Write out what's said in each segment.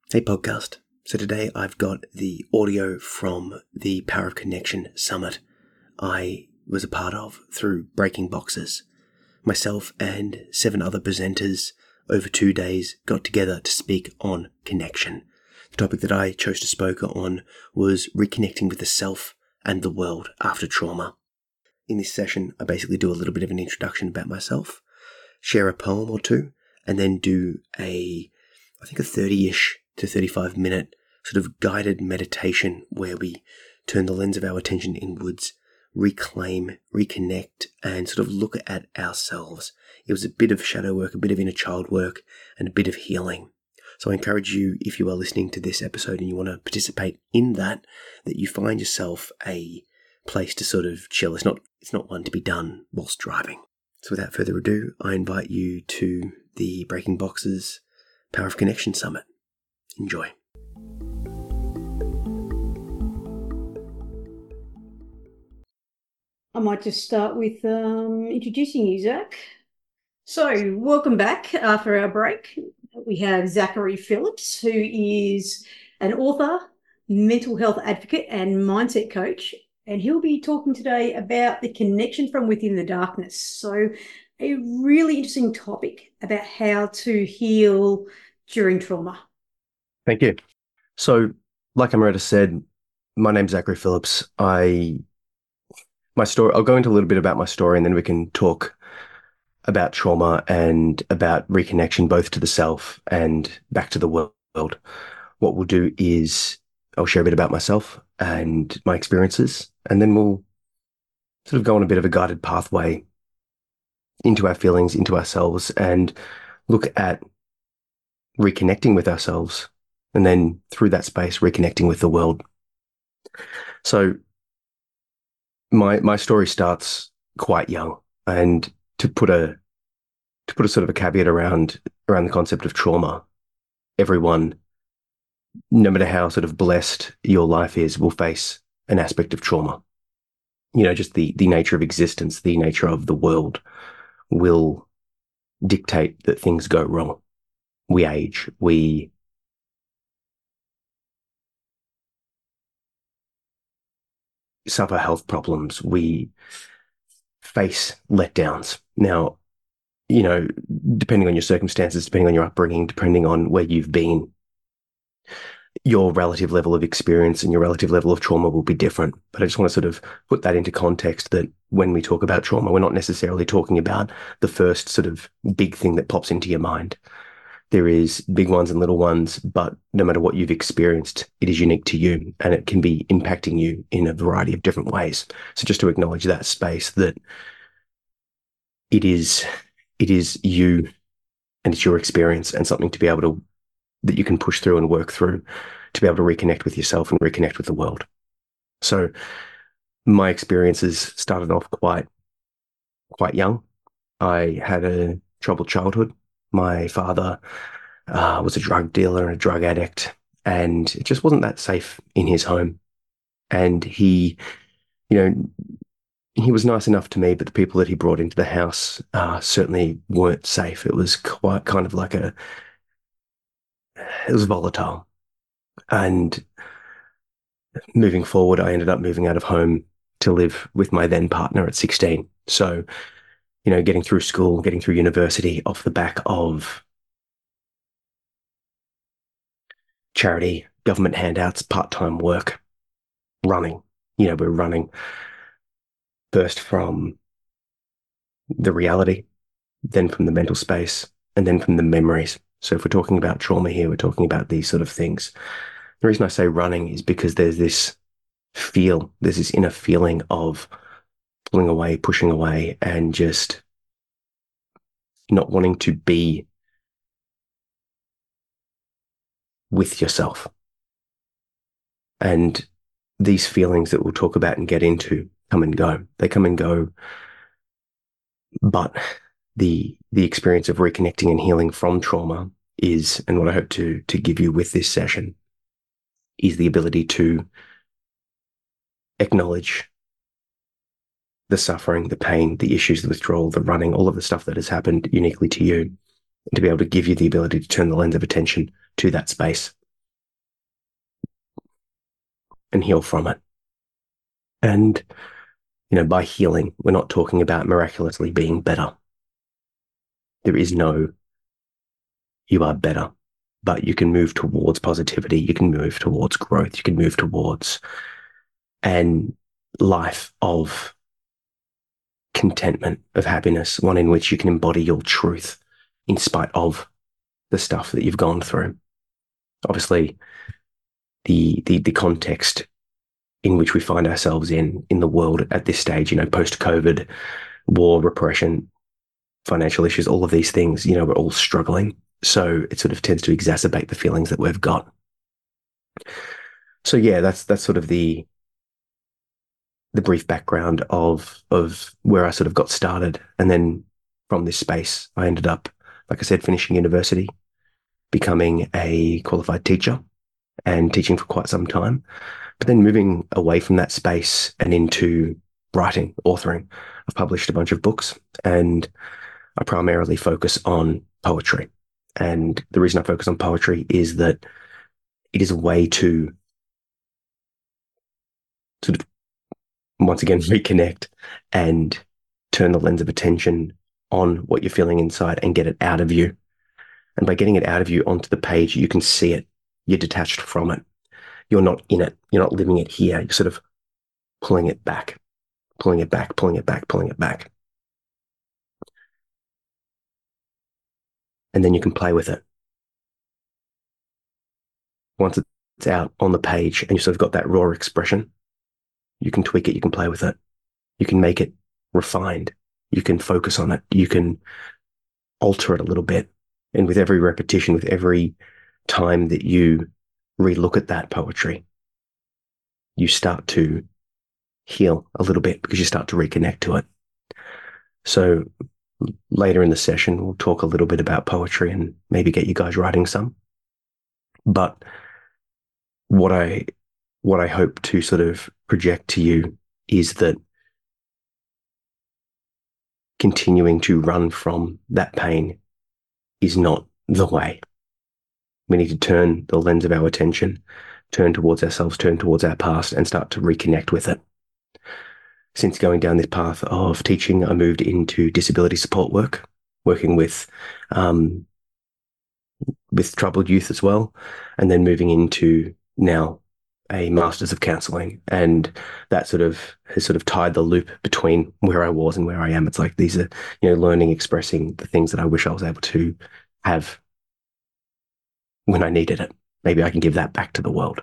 Hey podcast. So today I've got the audio from the Power of Connection Summit I was a part of through Breaking Boxes. Myself and 7 other presenters over 2 days got together to speak on connection. The topic that I chose to speak on was reconnecting with the self and the world after trauma. In this session, I basically do a little bit of an introduction about myself, share a poem or two, and then do a 30-ish to 35-minute sort of guided meditation where we turn the lens of our attention inwards, reclaim, reconnect, and sort of look at ourselves. It was a bit of shadow work, a bit of inner child work, and a bit of healing. So I encourage you, if you are listening to this episode and you want to participate in that you find yourself a place to sort of chill. It's not one to be done whilst driving. So without further ado, I invite you to the Breaking Boxes Power of Connection Summit. Enjoy. I might just start with introducing you, Zach. So welcome back after our break. We have Zachary Phillips, who is an author, mental health advocate and mindset coach, and he'll be talking today about the connection from within the darkness. So a really interesting topic about how to heal during trauma. Thank you. So, like Amrita said, my name's Zachary Phillips. I'll go into a little bit about my story and then we can talk about trauma and about reconnection, both to the self and back to the world. What we'll do is I'll share a bit about myself and my experiences, and then we'll sort of go on a bit of a guided pathway into our feelings, into ourselves, and look at reconnecting with ourselves, and then through that space, reconnecting with the world. So my story starts quite young, and to put a sort of a caveat around the concept of trauma, everyone, no matter how sort of blessed your life is, will face an aspect of trauma. You know, just the nature of existence, the nature of the world will dictate that things go wrong. We age, we suffer health problems, we face letdowns. Now, you know, depending on your circumstances, depending on your upbringing, depending on where you've been, your relative level of experience and your relative level of trauma will be different. But I just want to sort of put that into context, that when we talk about trauma, we're not necessarily talking about the first sort of big thing that pops into your mind. There is big ones and little ones, but no matter what you've experienced, it is unique to you and it can be impacting you in a variety of different ways. So just to acknowledge that space, that it is you and it's your experience, and something to be able to, that you can push through and work through to be able to reconnect with yourself and reconnect with the world. So my experiences started off quite young. I had a troubled childhood. My father was a drug dealer and a drug addict, and it just wasn't that safe in his home. And he, you know, he was nice enough to me, but the people that he brought into the house certainly weren't safe. It was quite kind of like it was volatile. And moving forward, I ended up moving out of home to live with my then partner at 16. So, you know, getting through school, getting through university off the back of charity, government handouts, part-time work, running. You know, we're running first from the reality, then from the mental space, and then from the memories. So if we're talking about trauma here, we're talking about these sort of things. The reason I say running is because there's this inner feeling of pulling away, pushing away, and just not wanting to be with yourself. And these feelings that we'll talk about and get into come and go. They come and go. But the experience of reconnecting and healing from trauma is, and what I hope to give you with this session, is the ability to acknowledge the suffering, the pain, the issues, the withdrawal, the running, all of the stuff that has happened uniquely to you, and to be able to give you the ability to turn the lens of attention to that space and heal from it. And, by healing, we're not talking about miraculously being better. There is no, you are better, but you can move towards positivity. You can move towards growth. You can move towards an life of contentment, of happiness, one in which you can embody your truth in spite of the stuff that you've gone through. Obviously, the context in which we find ourselves in the world at this stage, post-COVID, war, repression, financial issues, all of these things, we're all struggling. So it sort of tends to exacerbate the feelings that we've got. So yeah, that's sort of the brief background of where I sort of got started. And then from this space, I ended up, like I said, finishing university, becoming a qualified teacher and teaching for quite some time, but then moving away from that space and into writing, authoring. I've published a bunch of books, and I primarily focus on poetry. And the reason I focus on poetry is that it is a way to sort of, once again, reconnect and turn the lens of attention on what you're feeling inside and get it out of you. And by getting it out of you onto the page, you can see it. You're detached from it. You're not in it. You're not living it here. You're sort of pulling it back, pulling it back, pulling it back, pulling it back. And then you can play with it. Once it's out on the page and you sort of got that raw expression, you can tweak it. You can play with it. You can make it refined. You can focus on it. You can alter it a little bit. And with every repetition, with every time that you relook at that poetry, you start to heal a little bit because you start to reconnect to it. So later in the session, we'll talk a little bit about poetry and maybe get you guys writing some. But what I hope to sort of project to you is that continuing to run from that pain is not the way. We need to turn the lens of our attention, turn towards ourselves, turn towards our past, and start to reconnect with it. Since going down this path of teaching, I moved into disability support work, working with troubled youth as well, and then moving into now a Masters of Counselling. And that has sort of tied the loop between where I was and where I am. It's like these are, learning, expressing the things that I wish I was able to have when I needed it. Maybe I can give that back to the world.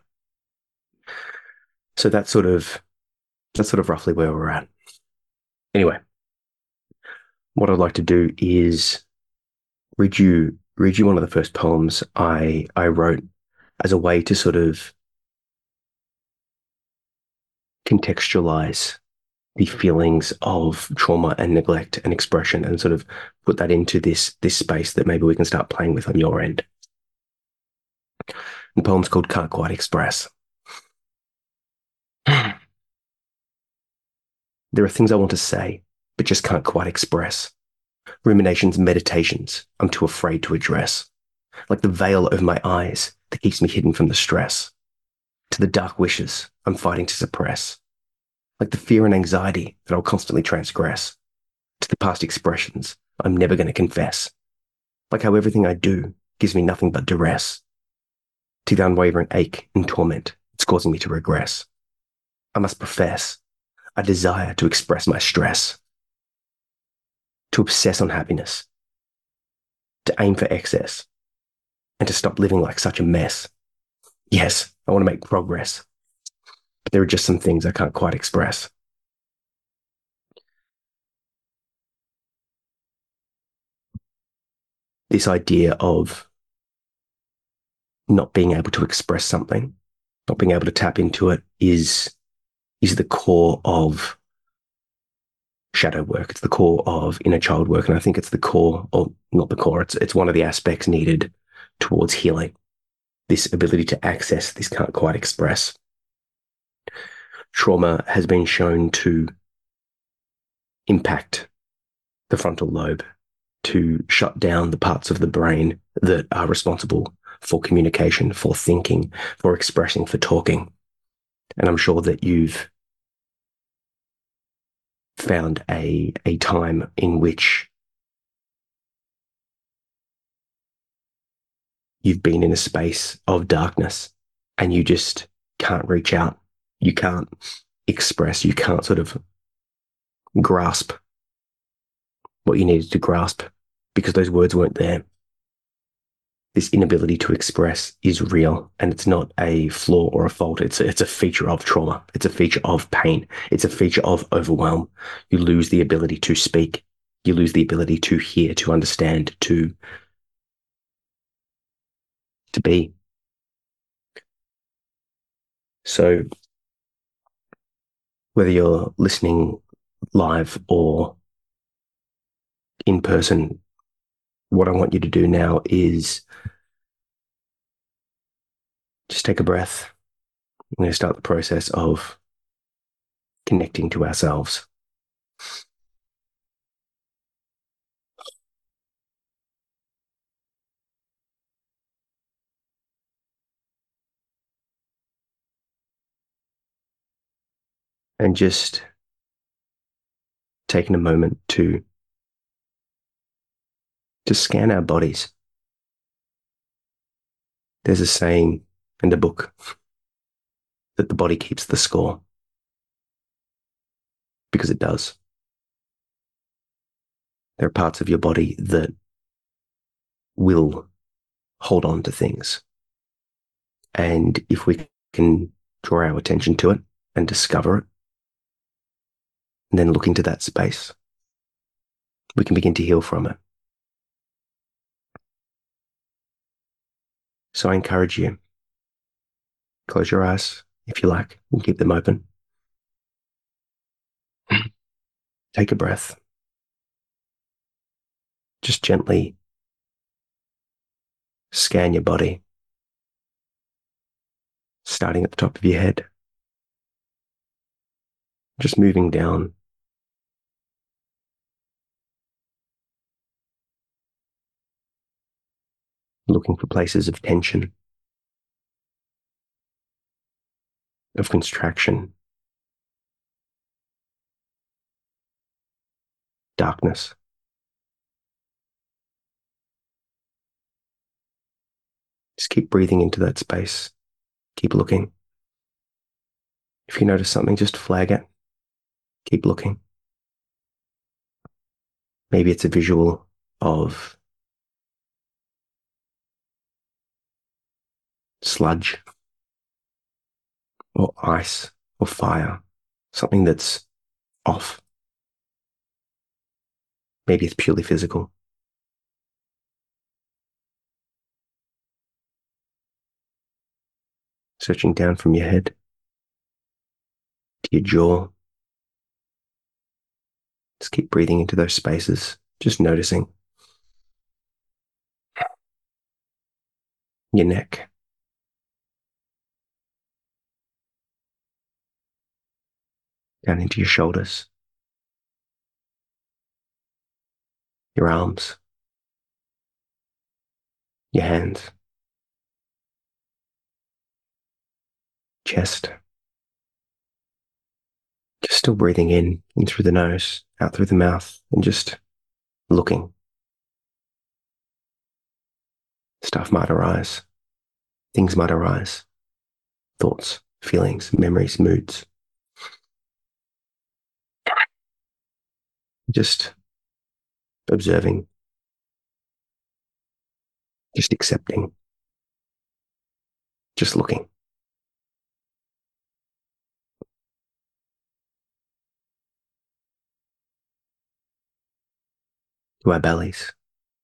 So that's sort of roughly where we're at. Anyway, what I'd like to do is read you one of the first poems I wrote as a way to sort of contextualize the feelings of trauma and neglect and expression, and sort of put that into this space that maybe we can start playing with on your end. The poem's called Can't Quite Express. There are things I want to say, but just can't quite express. Ruminations, meditations, I'm too afraid to address. Like the veil over my eyes that keeps me hidden from the stress. To the dark wishes I'm fighting to suppress. Like the fear and anxiety that I'll constantly transgress. To the past expressions I'm never going to confess. Like how everything I do gives me nothing but duress. To the unwavering ache and torment it's causing me to regress. I must profess I desire to express my stress. To obsess on happiness. To aim for excess. And to stop living like such a mess. Yes, I want to make progress. But there are just some things I can't quite express. This idea of not being able to express something, not being able to tap into it is the core of shadow work. It's the core of inner child work. And I think it's the core, or not the core, it's one of the aspects needed towards healing. This ability to access this can't quite express. Trauma has been shown to impact the frontal lobe, to shut down the parts of the brain that are responsible for communication, for thinking, for expressing, for talking. And I'm sure that you've found a time in which you've been in a space of darkness and you just can't reach out. You can't express, you can't sort of grasp what you needed to grasp because those words weren't there. This inability to express is real, and it's not a flaw or a fault. It's a feature of trauma. It's a feature of pain. It's a feature of overwhelm. You lose the ability to speak. You lose the ability to hear, to understand, to be. So whether you're listening live or in person, what I want you to do now is just take a breath. I'm going to start the process of connecting to ourselves. And just taking a moment to scan our bodies. There's a saying in the book that the body keeps the score, because it does. There are parts of your body that will hold on to things. And if we can draw our attention to it and discover it, and then look into that space, we can begin to heal from it. So I encourage you, close your eyes if you like, and keep them open. Take a breath. Just gently scan your body, starting at the top of your head, just moving down, looking for places of tension, of contraction, darkness. Just keep breathing into that space. Keep looking. If you notice something, just flag it. Keep looking. Maybe it's a visual of sludge or ice or fire, something that's off. Maybe it's purely physical. Searching down from your head to your jaw. Just keep breathing into those spaces, just noticing. Your neck. Down into your shoulders. Your arms. Your hands. Chest. Just still breathing in through the nose, out through the mouth, and just looking. Stuff might arise. Things might arise. Thoughts, feelings, memories, moods. Just observing. Just accepting. Just looking. To our bellies.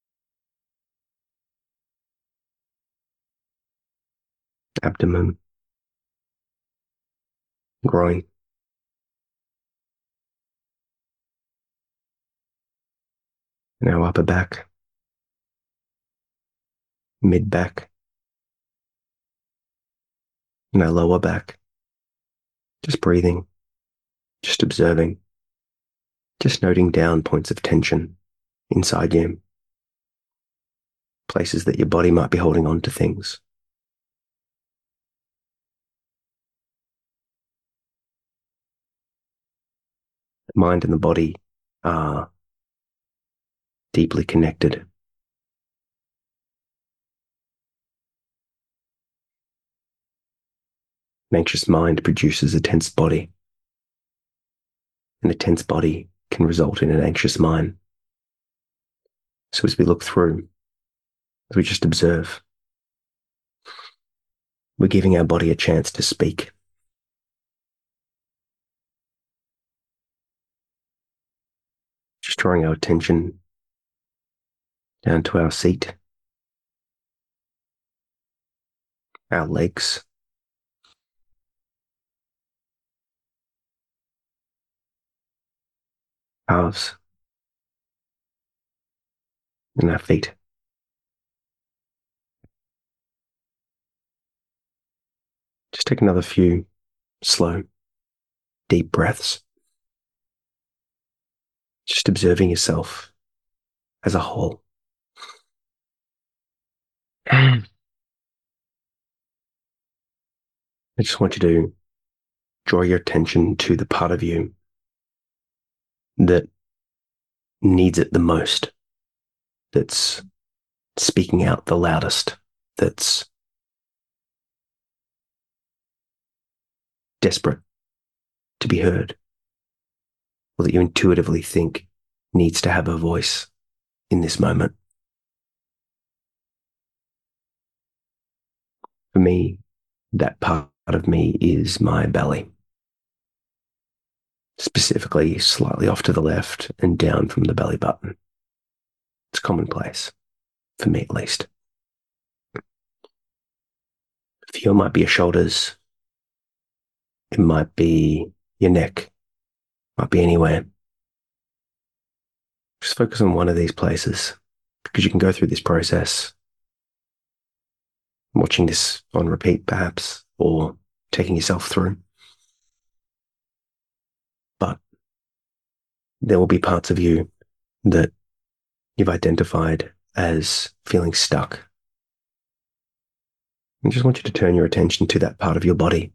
Abdomen. Groin. And our upper back. Mid back. And our lower back. Just breathing. Just observing. Just noting down points of tension inside you. Places that your body might be holding on to things. The mind and the body are deeply connected. An anxious mind produces a tense body, and a tense body can result in an anxious mind. So as we look through, as we just observe, we're giving our body a chance to speak. Just drawing our attention down to our seat, our legs, calves, and our feet. Just take another few slow, deep breaths. Just observing yourself as a whole. I just want you to draw your attention to the part of you that needs it the most, that's speaking out the loudest, that's desperate to be heard, or that you intuitively think needs to have a voice in this moment. For me, that part of me is my belly, specifically slightly off to the left and down from the belly button. It's commonplace, for me at least. For you, it might be your shoulders, it might be your neck, it might be anywhere. Just focus on one of these places, because you can go through this process, watching this on repeat perhaps, or taking yourself through. But there will be parts of you that you've identified as feeling stuck. I just want you to turn your attention to that part of your body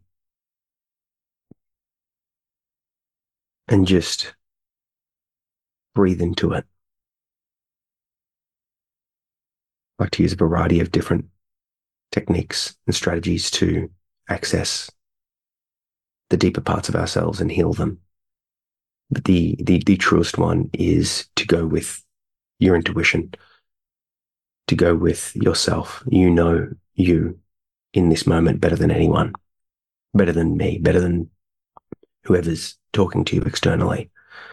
and just breathe into it. I like to use a variety of different techniques and strategies to access the deeper parts of ourselves and heal them. But the truest one is to go with your intuition, to go with yourself. You know you in this moment better than anyone, better than me, better than whoever's talking to you externally.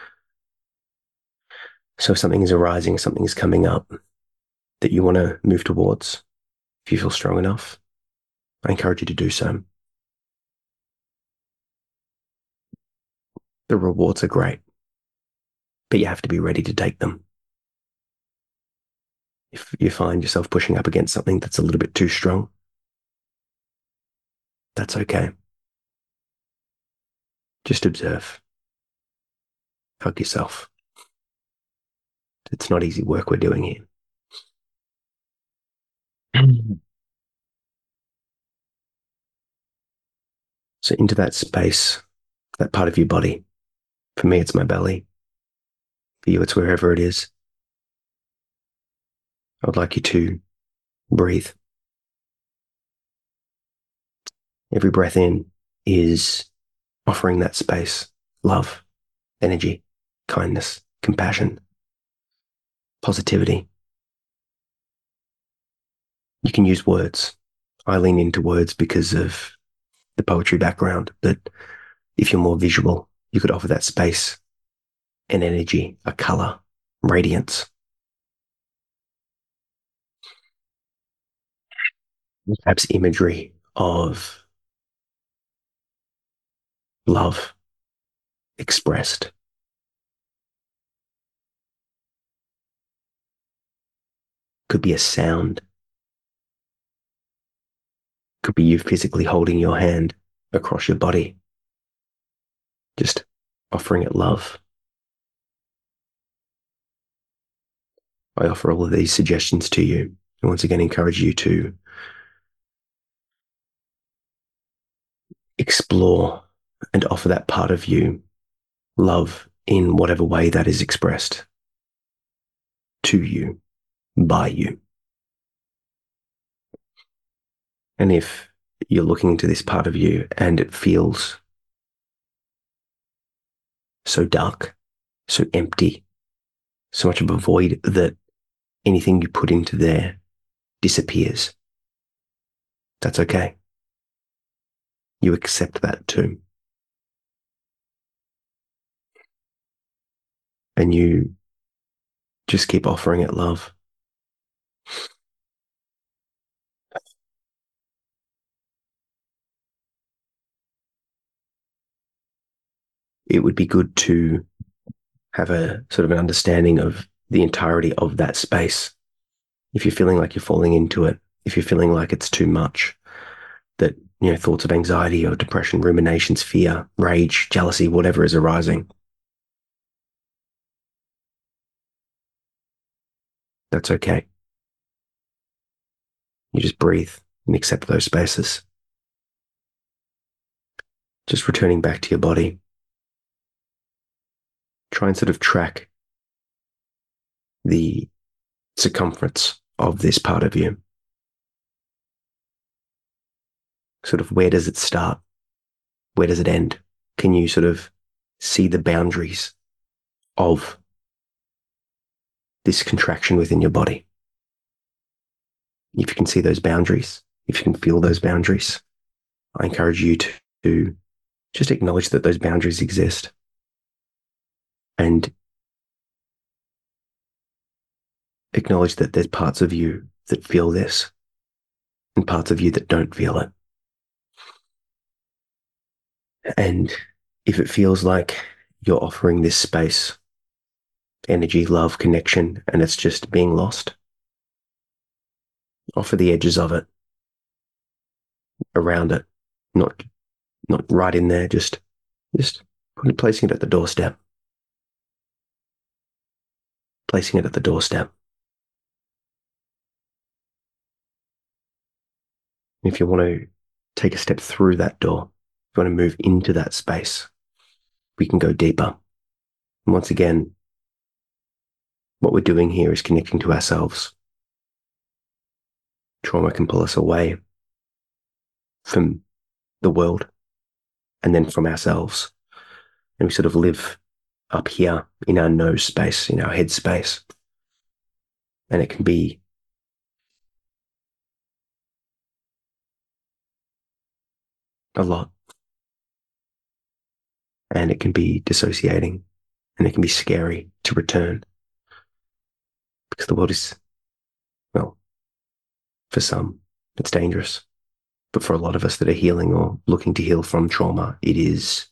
So if something is arising, something is coming up that you want to move towards, if you feel strong enough, I encourage you to do so. The rewards are great, but you have to be ready to take them. If you find yourself pushing up against something that's a little bit too strong, that's okay. Just observe. Hug yourself. It's not easy work we're doing here. So into that space, that part of your body. For me, it's my belly. For you, it's wherever it is. I would like you to breathe. Every breath in is offering that space, love, energy, kindness, compassion, positivity. You can use words. I lean into words because of the poetry background, but if you're more visual, you could offer that space, an energy, a color, radiance. Perhaps imagery of love expressed. Could be a sound. Could be you physically holding your hand across your body, just offering it love. I offer all of these suggestions to you, and once again encourage you to explore and offer that part of you love in whatever way that is expressed to you, by you. And if you're looking into this part of you and it feels so dark, so empty, so much of a void that anything you put into there disappears, that's okay. You accept that too. And you just keep offering it love. It would be good to have a sort of an understanding of the entirety of that space. If you're feeling like you're falling into it, if you're feeling like it's too much, that, thoughts of anxiety or depression, ruminations, fear, rage, jealousy, whatever is arising, that's okay. You just breathe and accept those spaces. Just returning back to your body. Try and sort of track the circumference of this part of you. Sort of, where does it start? Where does it end? Can you sort of see the boundaries of this contraction within your body? If you can see those boundaries, if you can feel those boundaries, I encourage you to just acknowledge that those boundaries exist and acknowledge that there's parts of you that feel this and parts of you that don't feel it. And if it feels like you're offering this space, energy, love, connection, and it's just being lost, offer the edges of it, around it, not right in there, just placing it at the doorstep. Placing it at the doorstep. If you want to take a step through that door, if you want to move into that space, we can go deeper. And once again, what we're doing here is connecting to ourselves. Trauma can pull us away from the world and then from ourselves. And we sort of live up here in our nose space, in our head space. And it can be a lot. And it can be dissociating. And it can be scary to return. Because the world is, well, for some, it's dangerous. But for a lot of us that are healing or looking to heal from trauma, it is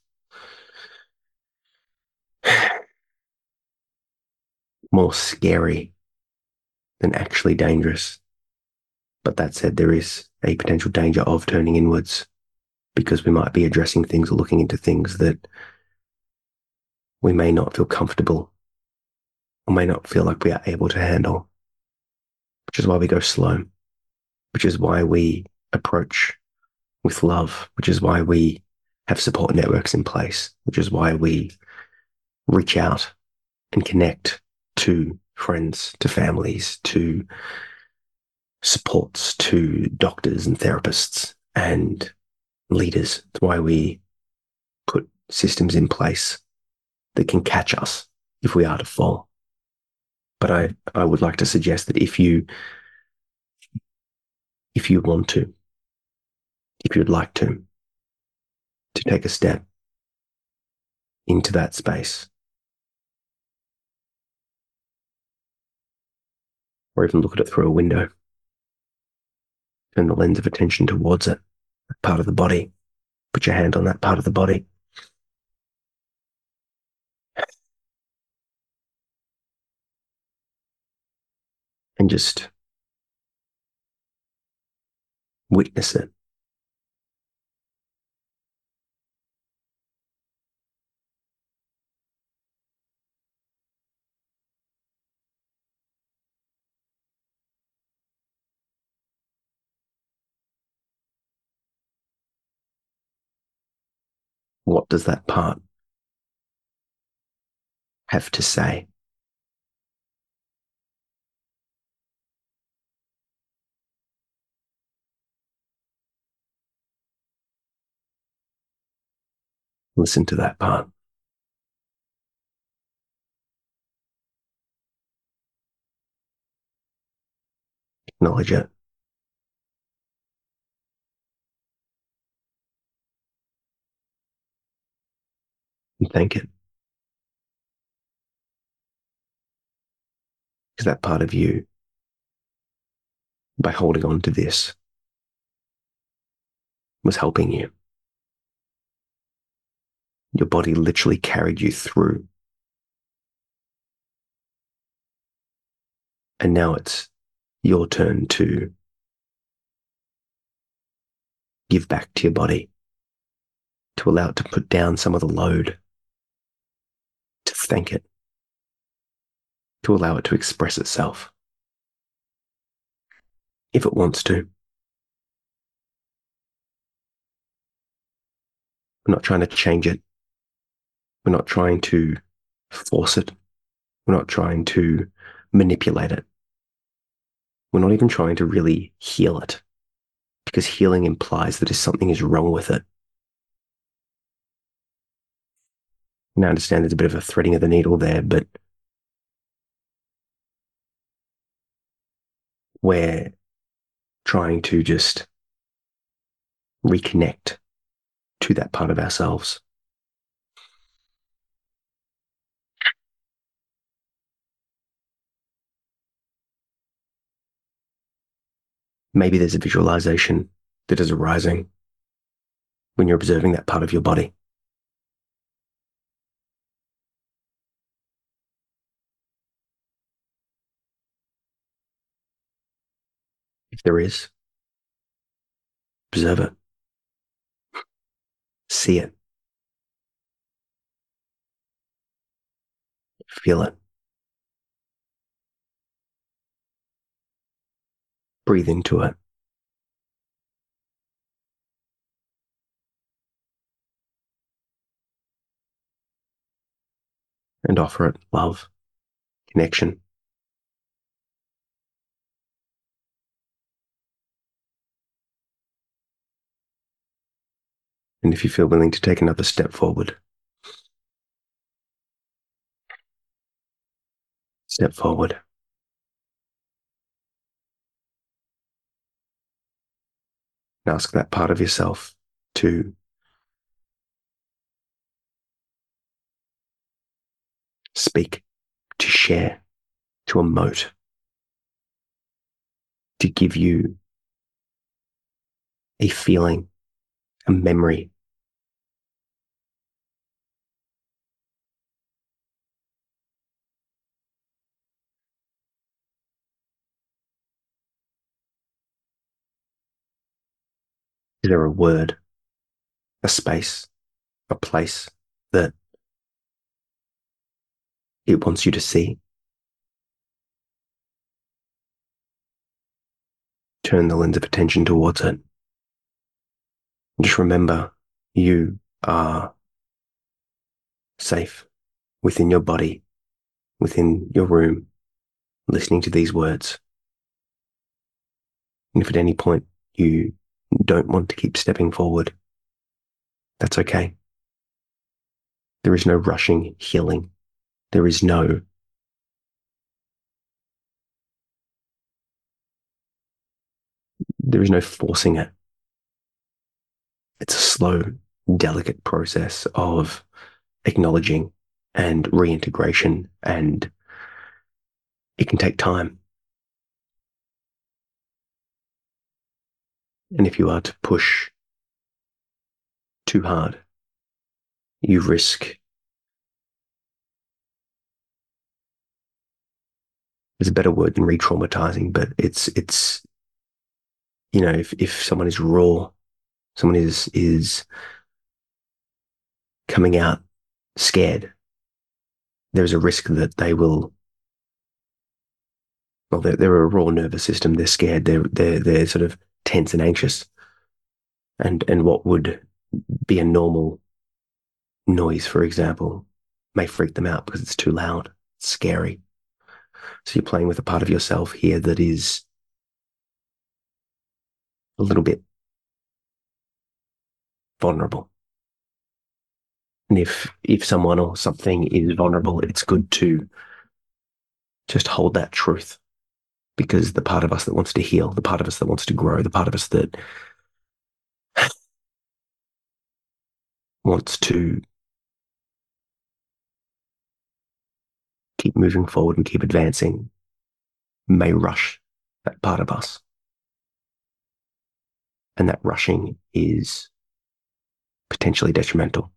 more scary than actually dangerous. But that said, there is a potential danger of turning inwards because we might be addressing things or looking into things that we may not feel comfortable or may not feel like we are able to handle, which is why we go slow, which is why we approach with love, which is why we have support networks in place, which is why we reach out and connect to friends, to families, to supports, to doctors and therapists and leaders. It's why we put systems in place that can catch us if we are to fall. But I would like to suggest that if you want to, if you'd like to take a step into that space, or even look at it through a window, turn the lens of attention towards it, that part of the body, put your hand on that part of the body. And just witness it. What does that part have to say. Listen to that part. Acknowledge it. And thank it. Because that part of you, by holding on to this, was helping you. Your body literally carried you through. And now it's your turn to give back to your body, to allow it to put down some of the load, to thank it, to allow it to express itself, if it wants to. We're not trying to change it. We're not trying to force it. We're not trying to manipulate it. We're not even trying to really heal it, because healing implies that if something is wrong with it. And I understand there's a bit of a threading of the needle there, but we're trying to just reconnect to that part of ourselves. Maybe there's a visualization that is arising when you're observing that part of your body. If there is, observe it. See it. Feel it. Breathe into it. And offer it love, connection. And if you feel willing to take another step forward, step forward. And ask that part of yourself to speak, to share, to emote, to give you a feeling, a memory. Is there a word, a space, a place that it wants you to see? Turn the lens of attention towards it. Just remember, you are safe within your body, within your room, listening to these words. And if at any point you don't want to keep stepping forward, that's okay. There is no rushing healing. There is no forcing it. It's a slow, delicate process of acknowledging and reintegration, and it can take time. And if you are to push too hard, you risk, there's a better word than re-traumatizing, but it's if someone is raw, someone is coming out scared, there's a risk that they will, well, they're a raw nervous system. They're scared. They're sort of tense and anxious. And what would be a normal noise, for example, may freak them out because it's too loud, it's scary. So you're playing with a part of yourself here that is a little bit vulnerable. And if someone or something is vulnerable, it's good to just hold that truth, because the part of us that wants to heal, the part of us that wants to grow, the part of us that wants to keep moving forward and keep advancing may rush that part of us. And that rushing is potentially detrimental,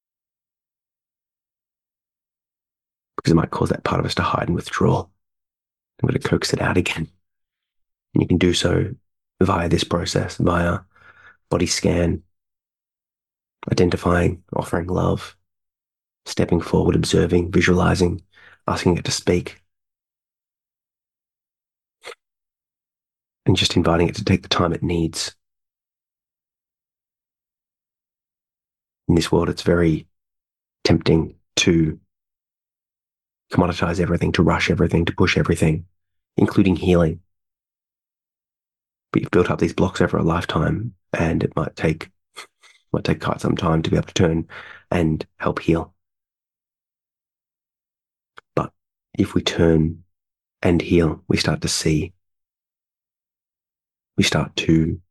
because it might cause that part of us to hide and withdraw. I'm going to coax it out again. And you can do so via this process, via body scan, identifying, offering love, stepping forward, observing, visualizing, asking it to speak, and just inviting it to take the time it needs. In this world, it's very tempting to commoditize everything, to rush everything, to push everything, including healing. But you've built up these blocks over a lifetime, and it might take quite some time to be able to turn and help heal. But if we turn and heal, we start to see, we start to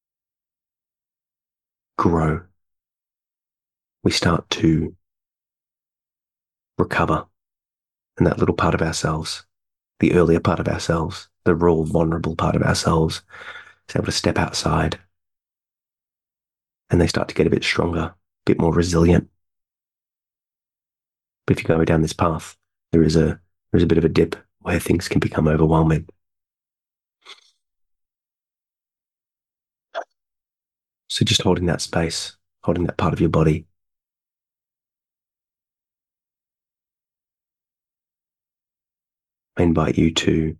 grow, we start to recover. And that little part of ourselves, the earlier part of ourselves, the raw, vulnerable part of ourselves, is able to step outside, and they start to get a bit stronger, a bit more resilient. But if you go down this path, there is a bit of a dip where things can become overwhelming. So just holding that space, holding that part of your body, I invite you to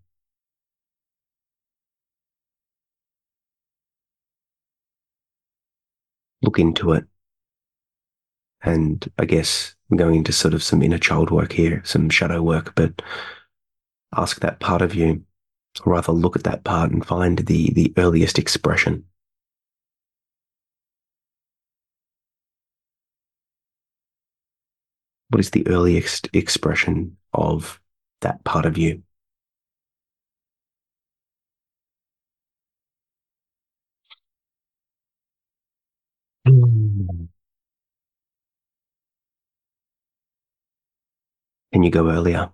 look into it. And I guess I'm going into sort of some inner child work here, some shadow work, but ask that part of you, or rather look at that part and find the earliest expression. What is the earliest expression of that part of you? Can you go earlier?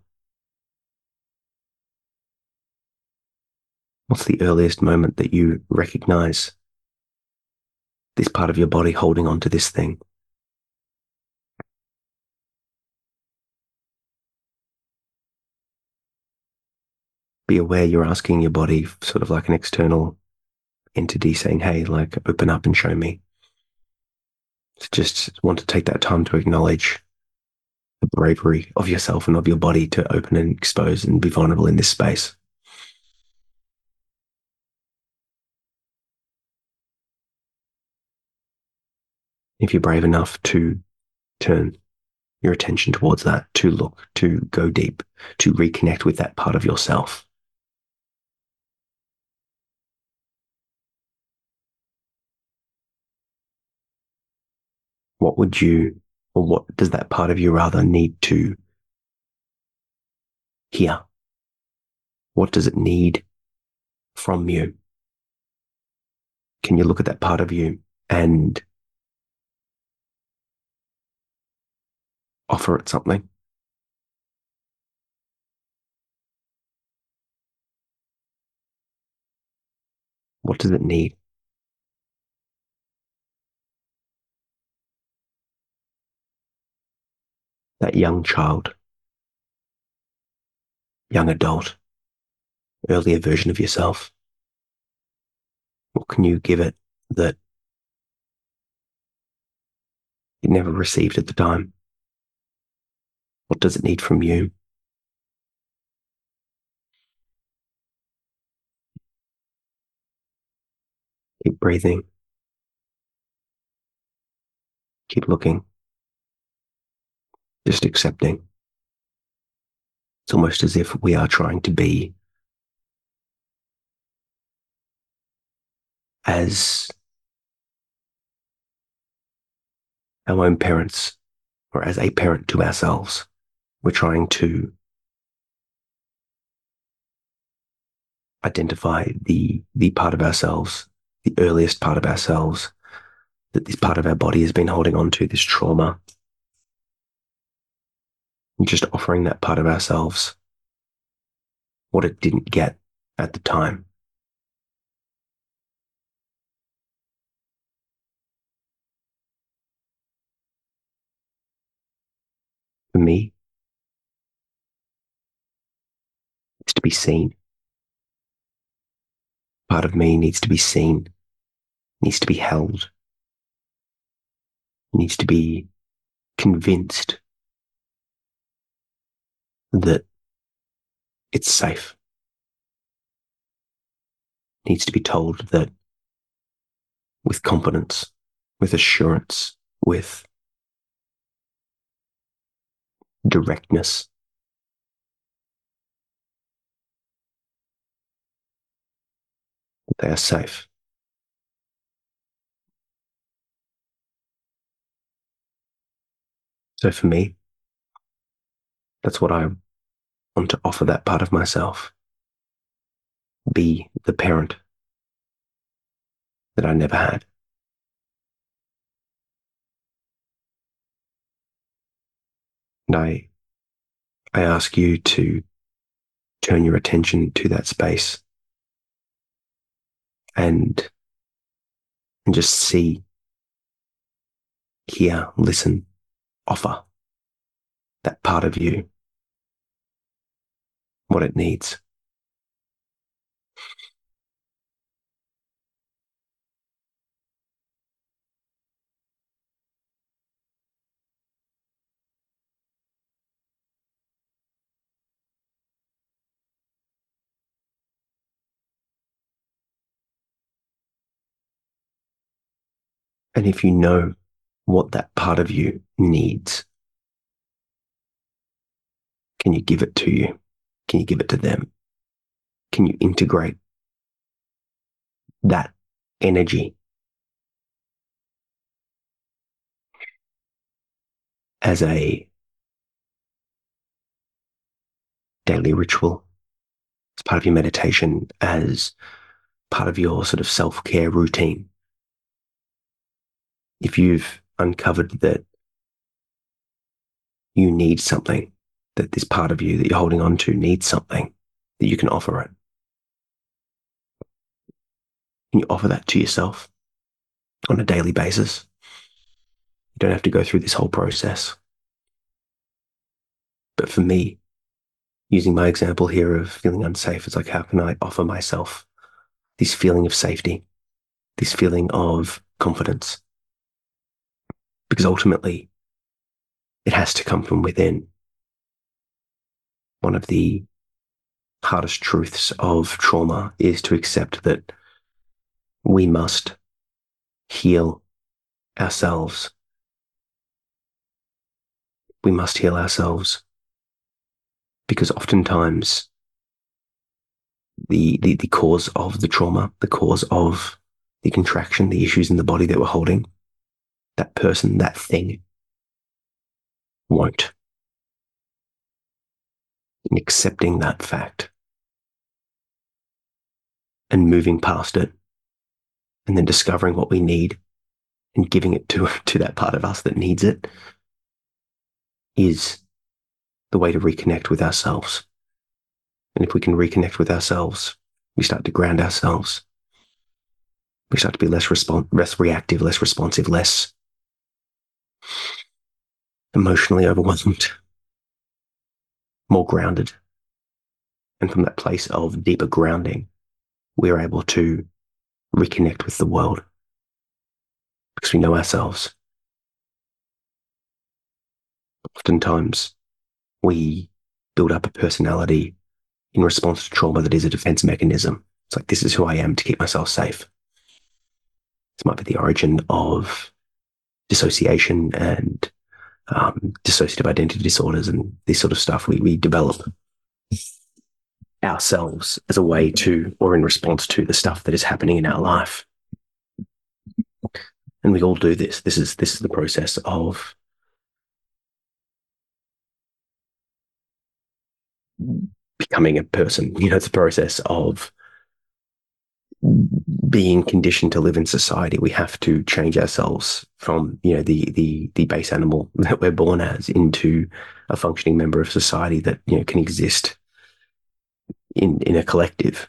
What's the earliest moment that you recognize this part of your body holding on to this thing? Be aware you're asking your body, sort of like an external entity, saying, hey, like, open up and show me. So just want to take that time to acknowledge the bravery of yourself and of your body to open and expose and be vulnerable in this space. If you're brave enough to turn your attention towards that, to look, to go deep, to reconnect with that part of yourself. What would you, or what does that part of you rather need to hear? What does it need from you? Can you look at that part of you and offer it something? What does it need? That young child, young adult, earlier version of yourself. What can you give it that it never received at the time? What does it need from you? Keep breathing. Keep looking. just accepting. It's almost as if we are trying to be as our own parents, or as a parent to ourselves. We're trying to identify the part of ourselves, the earliest part of ourselves, that this part of our body has been holding on to, this trauma, and just offering that part of ourselves what it didn't get at the time. For me, it's to be seen. Part of me needs to be seen, needs to be held, needs to be convinced that it's safe. Needs to be told that with confidence, with assurance, with directness, they are safe. So for me, that's what I want to offer that part of myself. Be the parent that I never had. And I ask you to turn your attention to that space and just see, hear, listen, offer that part of you what it needs. And if you know what that part of you needs, can you give it to you? Can you give it to them? Can you integrate that energy as a daily ritual, as part of your meditation, as part of your sort of self-care routine? If you've uncovered that you need something, that this part of you that you're holding on to needs something, that you can offer it. Can you offer that to yourself on a daily basis? You don't have to go through this whole process. But for me, using my example here of feeling unsafe, it's like, how can I offer myself this feeling of safety, this feeling of confidence? Because ultimately, it has to come from within. One of the hardest truths of trauma is to accept that we must heal ourselves. We must heal ourselves because oftentimes the cause of the trauma, the cause of the contraction, the issues in the body that we're holding, that person, that thing won't. And accepting that fact and moving past it and then discovering what we need and giving it to that part of us that needs it is the way to reconnect with ourselves. And if we can reconnect with ourselves, we start to ground ourselves. We start to be less reactive, less responsive, less emotionally overwhelmed, more grounded. And from that place of deeper grounding, we're able to reconnect with the world because we know ourselves. Oftentimes, we build up a personality in response to trauma that is a defense mechanism. It's like, this is who I am to keep myself safe. This might be the origin of dissociation and dissociative identity disorders and this sort of stuff. We develop ourselves as a way to, or in response to, the stuff that is happening in our life. And we all do this. This is the process of becoming a person. It's a process of being conditioned to live in society. We have to change ourselves from, the base animal that we're born as into a functioning member of society that, can exist in a collective.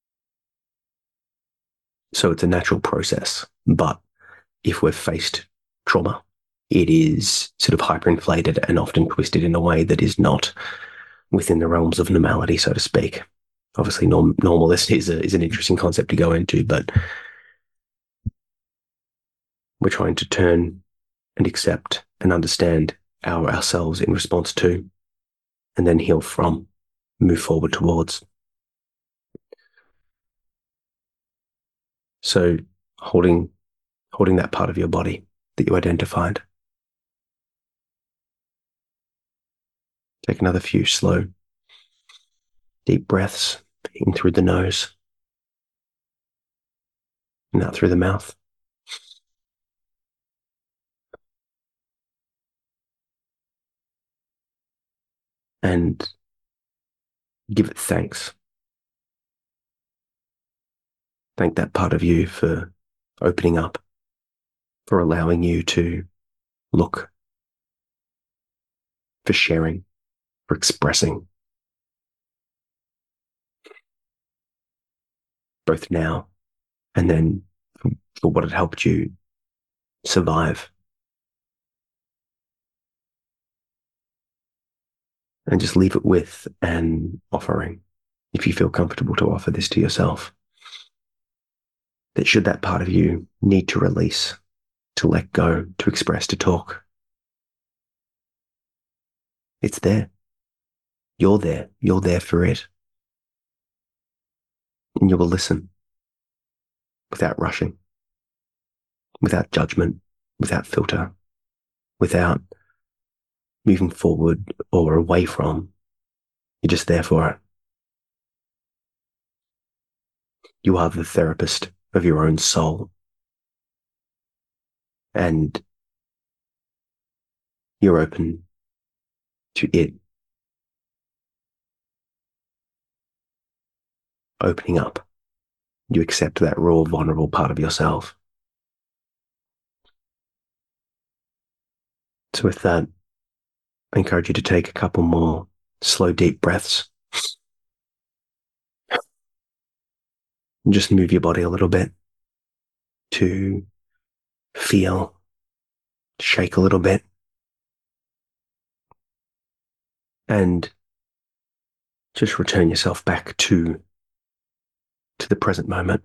So it's a natural process. But if we've faced trauma, it is sort of hyperinflated and often twisted in a way that is not within the realms of normality, so to speak. Obviously, normal is an interesting concept to go into, but we're trying to turn and accept and understand ourselves in response to, and then heal from, move forward towards. So holding that part of your body that you identified. Take another few slow, deep breaths in through the nose and out through the mouth. And give it thanks. Thank that part of you for opening up, for allowing you to look, for sharing, for expressing, both now and then for what had helped you survive. And just leave it with an offering, if you feel comfortable to offer this to yourself. That should that part of you need to release, to let go, to express, to talk, it's there. You're there. You're there for it. And you will listen without rushing, without judgment, without filter, without moving forward or away from. You're just there for it. You are the therapist of your own soul. And you're open to it opening up. You accept that raw, vulnerable part of yourself. So with that, I encourage you to take a couple more slow, deep breaths. And just move your body a little bit to feel, shake a little bit. And just return yourself back to the present moment,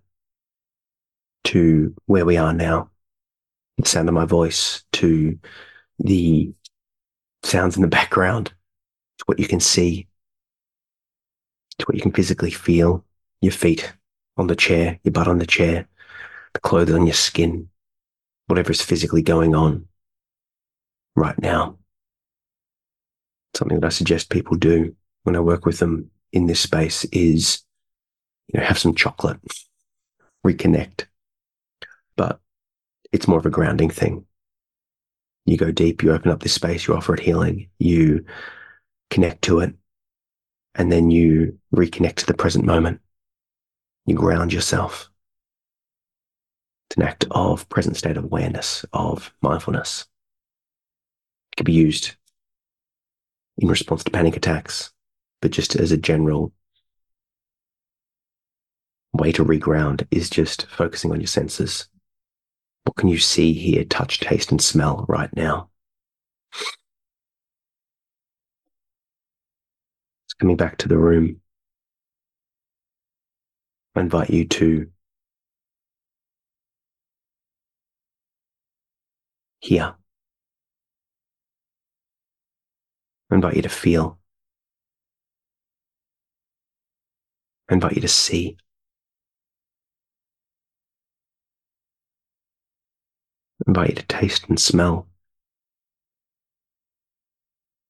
to where we are now, the sound of my voice, to the sounds in the background, to what you can see, to what you can physically feel, your feet on the chair, your butt on the chair, the clothes on your skin, whatever is physically going on right now. Something that I suggest people do when I work with them in this space is, have some chocolate, reconnect. But it's more of a grounding thing. You go deep, you open up this space, you offer it healing, you connect to it, and then you reconnect to the present moment. You ground yourself. It's an act of present state of awareness, of mindfulness. It can be used in response to panic attacks, but just as a general way to reground is just focusing on your senses. What can you see, hear, touch, taste, and smell right now? It's coming back to the room. I invite you to hear. I invite you to feel. I invite you to see. I invite you to taste and smell.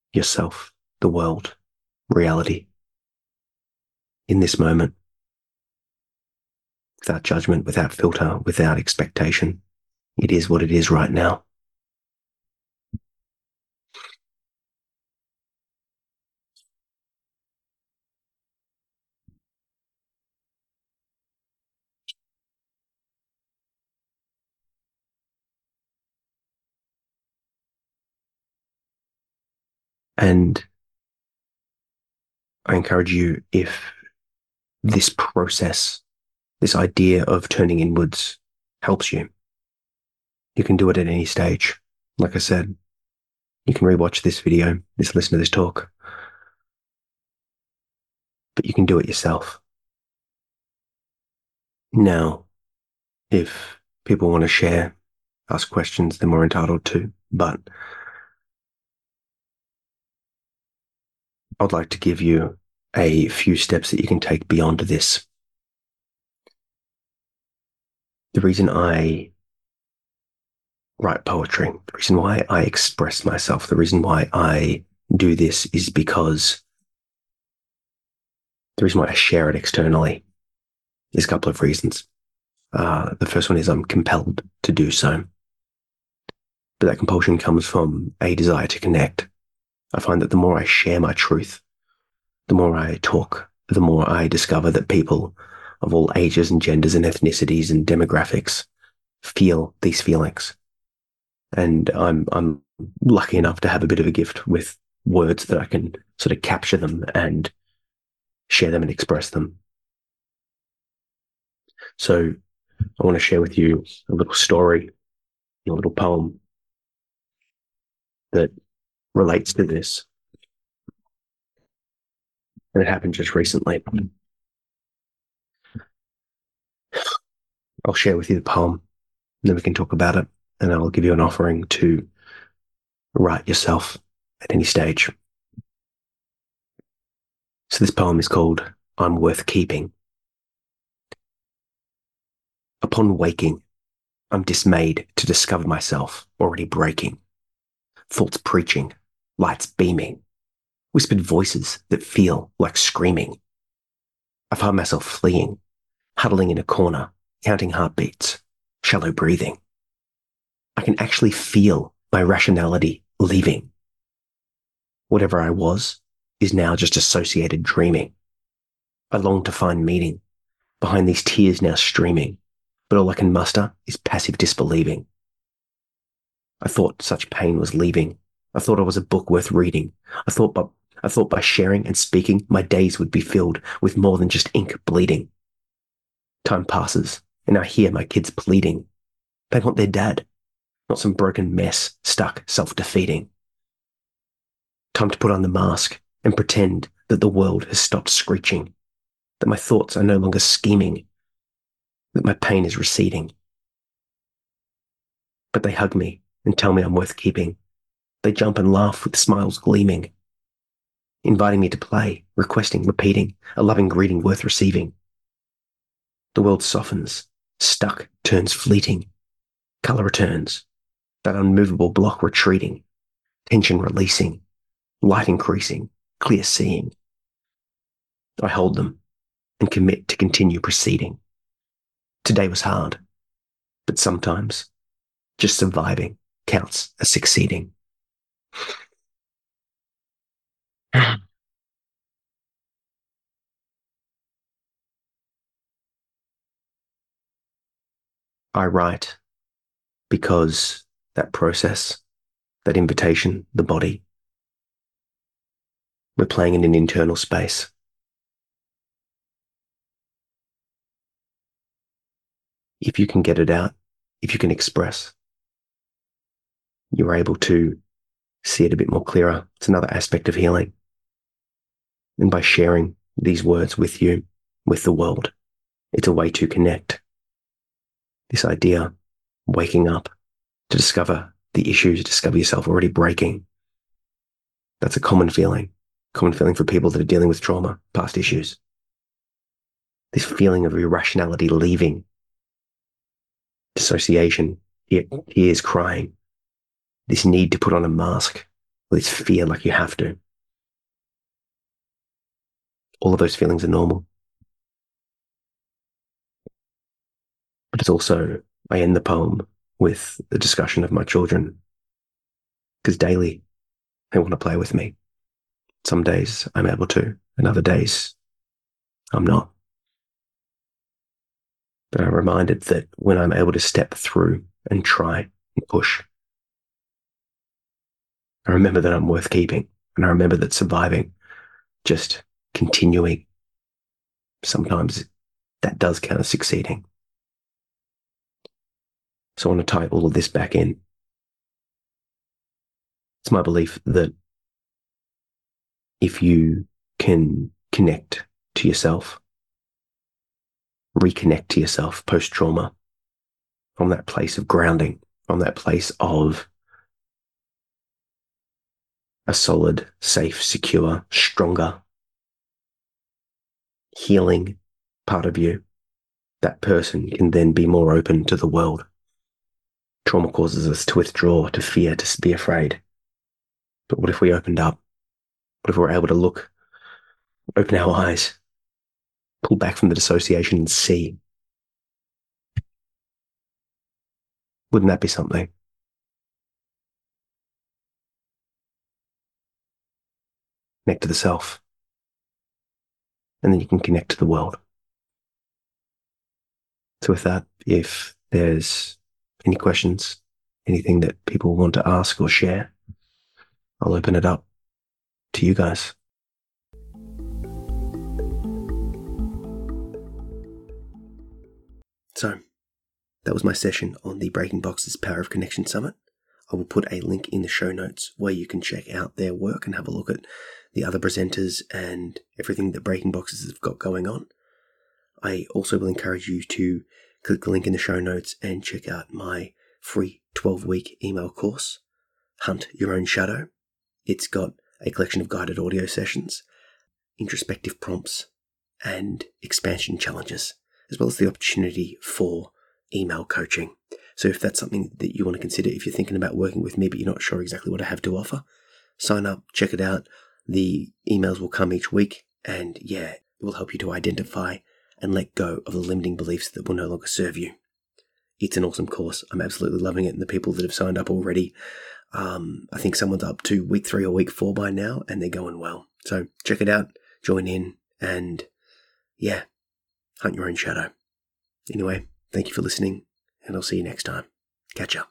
yourself, the world, reality, in this moment, without judgment, without filter, without expectation. It is what it is right now. And I encourage you, if this process, this idea of turning inwards helps you, you can do it at any stage. Like I said, you can rewatch this video, listen to this talk, but you can do it yourself. Now, if people want to share, ask questions, they're more entitled to, but I'd like to give you a few steps that you can take beyond this. The reason I write poetry, the reason why I express myself, the reason why I do this is because the reason why I share it externally is a couple of reasons. The first one is I'm compelled to do so. But that compulsion comes from a desire to connect. I find that the more I share my truth, the more I talk, the more I discover that people of all ages and genders and ethnicities and demographics feel these feelings. And I'm lucky enough to have a bit of a gift with words that I can sort of capture them and share them and express them. So I want to share with you a little story, a little poem that relates to this. And it happened just recently. I'll share with you the poem, and then we can talk about it, and I'll give you an offering to write yourself at any stage. So this poem is called I'm Worth Keeping. Upon waking, I'm dismayed to discover myself already breaking. Thoughts preaching, lights beaming, whispered voices that feel like screaming. I find myself fleeing, huddling in a corner, counting heartbeats, shallow breathing. I can actually feel my rationality leaving. Whatever I was is now just associated dreaming. I long to find meaning behind these tears now streaming, but all I can muster is passive disbelieving. I thought such pain was leaving. I thought I was a book worth reading. I thought by sharing and speaking, my days would be filled with more than just ink bleeding. Time passes, and I hear my kids pleading. They want their dad, not some broken mess, stuck, self-defeating. Time to put on the mask and pretend that the world has stopped screeching, that my thoughts are no longer scheming, that my pain is receding. But they hug me and tell me I'm worth keeping. They jump and laugh with smiles gleaming, inviting me to play, requesting, repeating, a loving greeting worth receiving. The world softens, stuck turns fleeting, colour returns, that unmovable block retreating, tension releasing, light increasing, clear seeing. I hold them and commit to continue proceeding. Today was hard, but sometimes just surviving counts as succeeding. I write because that process, that invitation, the body, we're playing in an internal space. If you can get it out, if you can express, you're able to see it a bit more clearer. It's another aspect of healing. And by sharing these words with you, with the world, it's a way to connect. This idea, waking up to discover the issues, discover yourself already breaking. That's a common feeling for people that are dealing with trauma, past issues. This feeling of irrationality leaving, dissociation, tears, crying, this need to put on a mask, At least fear like you have to. All of those feelings are normal. But it's also, I end the poem with the discussion of my children, because daily they want to play with me. Some days I'm able to, and other days I'm not. But I'm reminded that when I'm able to step through and try and push, I remember that I'm worth keeping. And I remember that surviving, just continuing, sometimes that does count as succeeding. So I want to tie all of this back in. It's my belief that if you can connect to yourself, reconnect to yourself post-trauma from that place of grounding, from that place of a solid, safe, secure, stronger, healing part of you, that person can then be more open to the world. Trauma causes us to withdraw, to fear, to be afraid. But what if we opened up? What if we were able to look, open our eyes, pull back from the dissociation and see? Wouldn't that be something? Connect to the self. And then you can connect to the world. So with that, if there's any questions, anything that people want to ask or share, I'll open it up to you guys. So that was my session on the Breaking Boxes Power of Connection Summit. I will put a link in the show notes where you can check out their work and have a look at the other presenters and everything that Breaking Boxes have got going on. I also will encourage you to click the link in the show notes and check out my free 12-week email course, Hunt Your Own Shadow. It's got a collection of guided audio sessions, introspective prompts, and expansion challenges, as well as the opportunity for email coaching. So if that's something that you want to consider, if you're thinking about working with me but you're not sure exactly what I have to offer, sign up, check it out. The emails will come each week, and it will help you to identify and let go of the limiting beliefs that will no longer serve you. It's an awesome course. I'm absolutely loving it, and the people that have signed up already, I think someone's up to week 3 or week 4 by now, and they're going well. So check it out, join in, and hunt your own shadow. Anyway, thank you for listening, and I'll see you next time. Catch up.